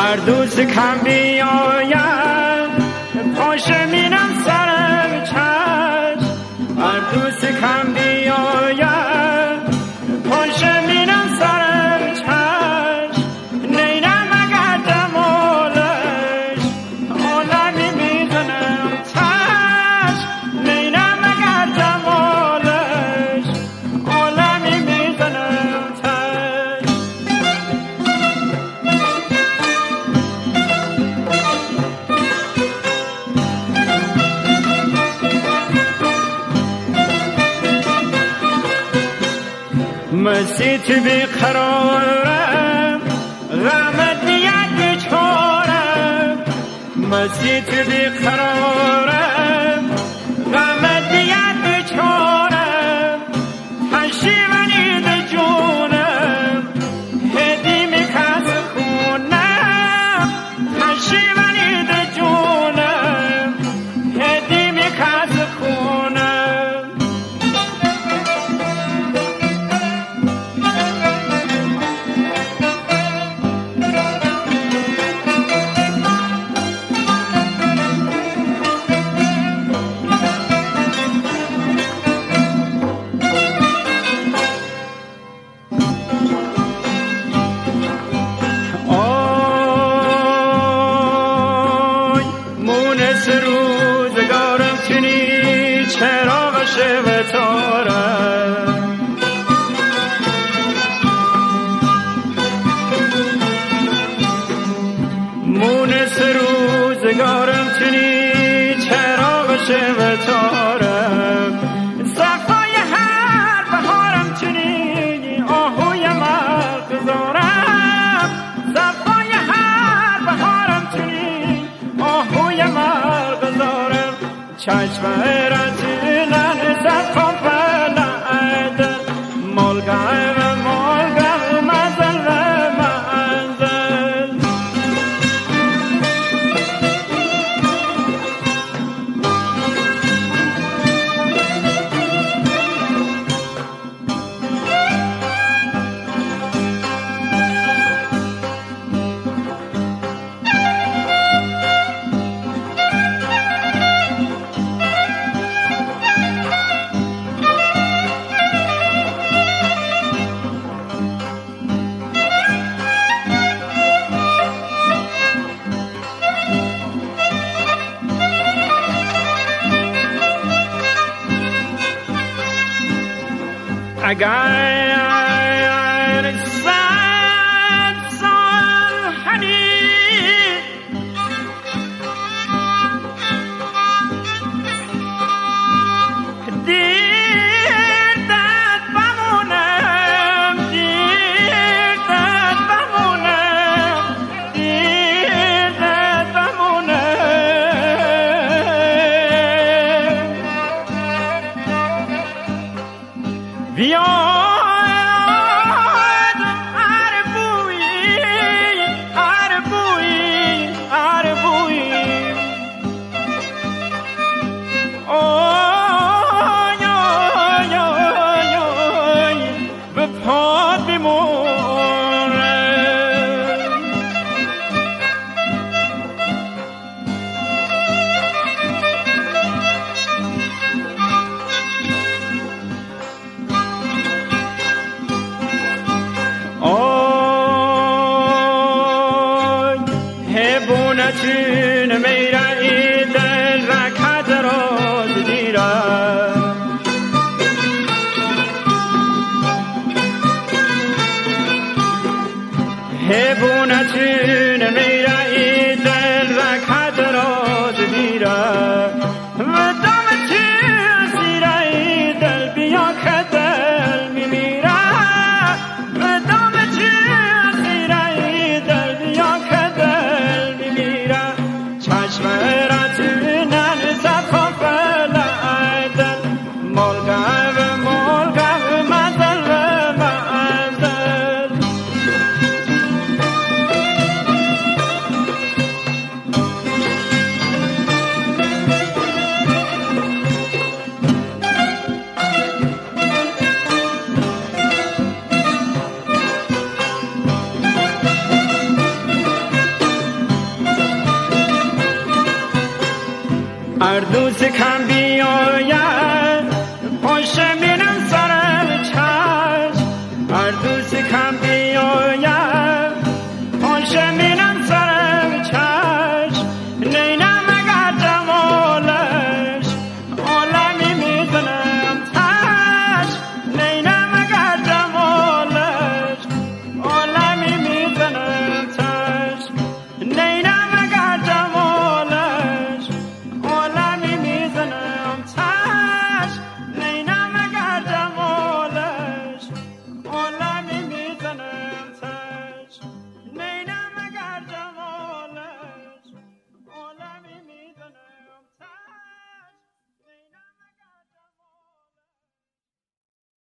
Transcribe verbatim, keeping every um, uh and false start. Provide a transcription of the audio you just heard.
هر دوست کم بیاید پاشه مینم سرم چشم هر دوست کم بیاید پاشه مینم سرم چشم نینم اگر دمالش عالمی میزنم چشم نینم اگر دمالش عالمی میزنم چشم مسیت بیقرارم غمت بیاد بیچارم مسیت بیقرارم غمت بیاد بیچارم پشیمانی ده جونم هدی میکس خونم پشیمانی ده جونم هدی میکس خونم روزگارم چنی چراغ شب تارم مونس روزگارم چنی چراغ شب تارم صفای هر بهارم چنی آهوی مرغزارم صفای هر بهارم چنی آهوی مرغزارم چشم رتینن زدم بلعدن مالگه و مالگه مزل و منزل اگر صد سال حنین دیردت بمونم دیردت بمونم دیردت بمونم بیاد عربوی عربوی عربوی آی آی آی آی به پا بیمونم هبونتون میره ای دل رکت راز دیره هبونتون میره ای دل رکت راز دیره و دامتون زیره ای دل بیا که دل میمیره و دامتون زیره ای دل بیا که چشم رتینن زدم بلعدن مالگه و مالگه مزل و منزل هر دوست کم بیاید پشت میرم سر چشم، هر دوست کم بیاید پشت